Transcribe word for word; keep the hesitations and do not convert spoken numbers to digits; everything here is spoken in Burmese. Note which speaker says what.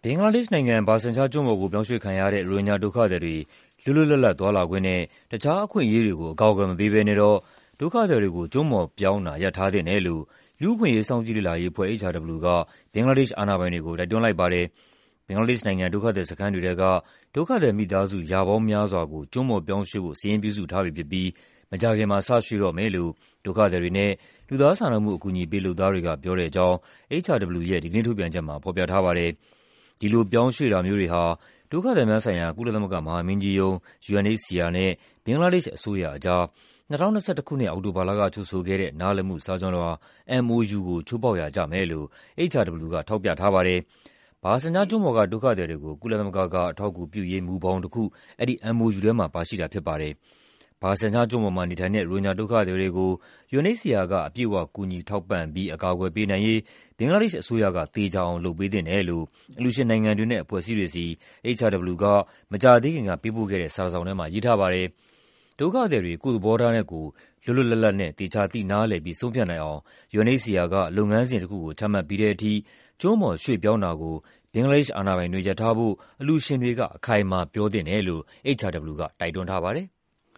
Speaker 1: ဘင်္ဂလားဒေ့ရှ်နိုင်ငံ၊ ဘာဆန်ချားကျွန်းပေါ်ကို ပြောင်းရွှေ့ခံရတဲ့ ရိုဟင်ဂျာဒုက္ခသည်တွေ လွတ်လွတ်လပ်လပ်သွားလာခွင့်နဲ့ တခြားအခွင့်အရေးတွေကို အကာအကွယ်မပေးဘဲနဲ့တော့ ဒုက္ခသည်တွေကို ကျွန်းပေါ်ပြောင်းတာ ရပ်ထားသင့်တယ်လို့ လူ့အခွင့်အရေး စောင့်ကြည့်လေ့လာရေးအဖွဲ့ H R W က ဘင်္ဂလားဒေ့ရှ်အာဏာပိုင်တွေကို တိုက်တွန်းလိုက်ပါတယ်။ ဘင်္ဂလားဒေ့ရှ်နိုင်ငံ၊ ဒုက္ခသည်စခန်းတွေထဲက ဒုက္ခသည်မိသားစု ရာပေါင်းများစွာကို ကျွန်းပေါ်ပြောင်းရွှေ့ဖို့ စာရင်းပြုစုထားပြီဖြစ်ပြီး မကြာခင်မှာ စရွှေ့တော့မယ်လို့ ဒုက္ခသည်တွေနဲ့ လူသားစာနာမှု အကူအညီပေး လုပ်သားတွေက ပြောတဲ့အကြောင်း H R W ရဲ့ ဒီကနေ့ထုတ်ပြန်ချက်မှာ ဖော်ပြထားပါတယ်။ ဒီလိုပြောင်းရွှေ့တာမျိုးတွေဟာ ဒုက္ခသည်များဆိုင်ရာ ကုလသမဂ္ဂမဟာမင်းကြီးရုံး U N H C R နဲ့ ဘင်္ဂလားဒေ့ရှ်အစိုးရအကြား ၂၀၂၁ ခုနှစ်၊ အောက်တိုဘာလက ချုပ်ဆိုခဲ့တဲ့ နားလည်မှုစာချွန်လွှာ M O U ကို ချိုးဖောက်ရာကျမယ်လို့ H R W က ထောက်ပြထားပါတယ်။ ဘာဆန်ချားကျွန်းပေါ်က ဒုက္ခသည်တွေကို ကုလသမဂ္ဂက အထောက်အကူပြုရေး မူဘောင်တခု အဲဒီ M O U ထဲမှာ ပါရှိတာဖြစ်ပါတယ်။ ဘာဆန်ချားကျွန်းပေါ်မှာနေထိုင်တဲ့ ရိုဟင်ဂျာဒုက္ခသည်တွေကို U N H C R က အပြည့်အဝ ကူညီထောက်ပံ့ပြီး အကာအကွယ်ပေးနိုင်ရေး ဘင်္ဂလားဒေ့ရှ်အစိုးရက သေချာအောင် လုပ်ပေးသင့်တယ်လို့ အလှူရှင်နိုင်ငံတွေနဲ့ အဖွဲ့အစည်းတွေဆီ H R W က မကြာသေးခင်က ပေးပို့ခဲ့တဲ့ စာတစောင်ထဲမှာ ရေးထားပါတယ်။ ဒုက္ခသည်တွေ ကိုယ့်သဘောထားနဲ့ကိုယ် လွတ်လွတ်လပ်လပ်နဲ့ သေချာသိနားလည်ပြီး ဆုံးဖြတ်နိုင်အောင် U N H C R က လုပ်ငန်းစဉ်တခုကို ချမှတ်ပြီးတဲ့အထိ ကျွန်းပေါ်ရွှေ့ပြောင်းတာကို ဘင်္ဂလားဒေ့ရှ်အာဏာပိုင်တွေ ရပ်ထားဖို့ အလှူရှင်တွေက အခိုင်အမာပြောသင့်တယ်လို့ H R W က တိုက်တွန်းထားပါတယ်